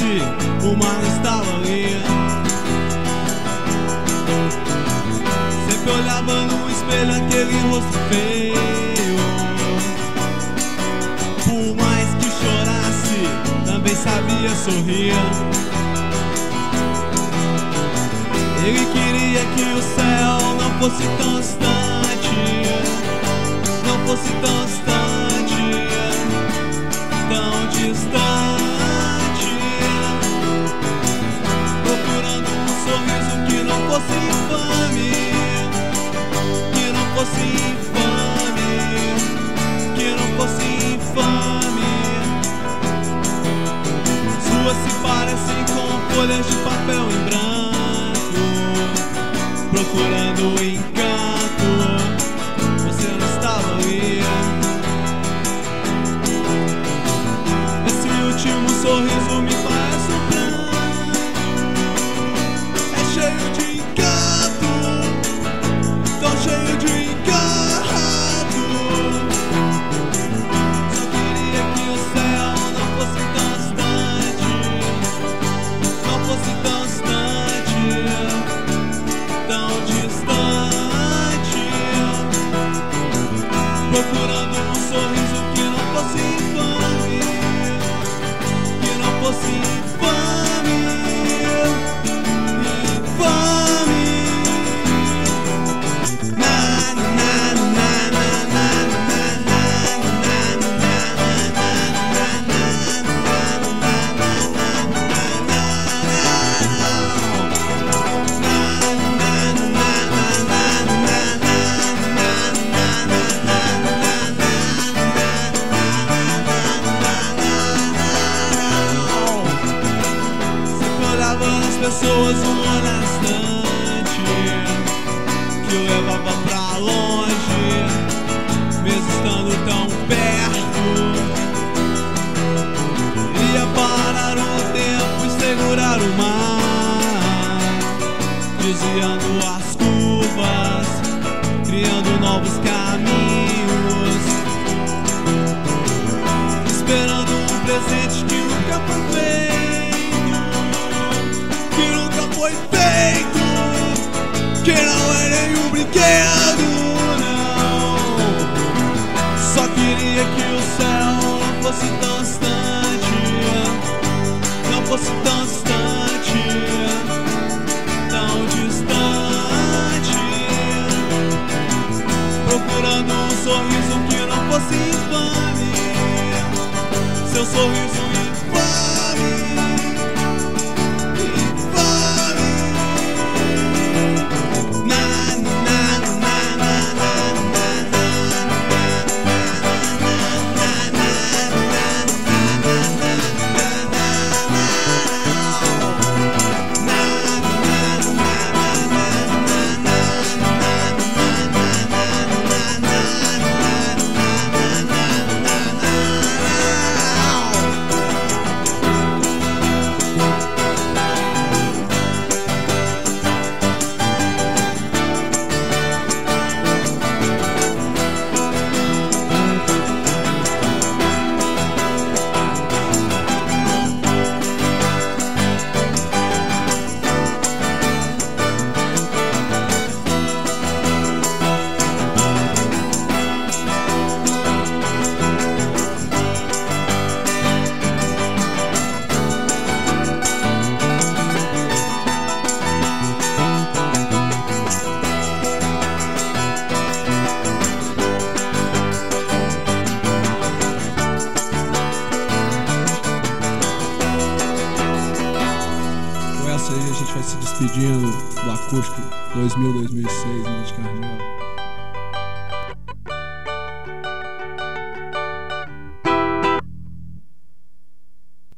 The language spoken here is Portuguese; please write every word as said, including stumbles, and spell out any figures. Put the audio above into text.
chorasse, o mar não estava ali. Sempre olhava no espelho aquele rosto feio. Por mais que chorasse, também sabia sorrir. Ele queria que o céu não fosse tão distante, não fosse tão distante, tão distante. Procurando um sorriso que não fosse infame, que não fosse infame, que não fosse infame. Suas se parecem com folhas de papel em branco, procurando o encanto, você não estava ali. Esse último sorriso me parece um pranto, é cheio de encanto, tão cheio de encanto. Só queria que o céu não fosse tão distante, não fosse tão distante, tão distante. Procurando um sorriso que não fosse infame, que não fosse infame, infame. Na, na, na, na, na, na, na, na, pessoas um olhar distante que o levava pra longe, mesmo estando tão perto. Ia parar o tempo e segurar o mar, desviando as curvas, criando novos caminhos, esperando um presente que nunca foi feito, que nunca foi feito, que não é nenhum brinquedo, não. Só queria que o céu não fosse tão distante, não fosse tão distante, tão distante. Procurando um sorriso que não fosse infame, seu sorriso infame. A gente vai se despedindo do Acústico dois mil, dois mil e seis, né, de Carmel.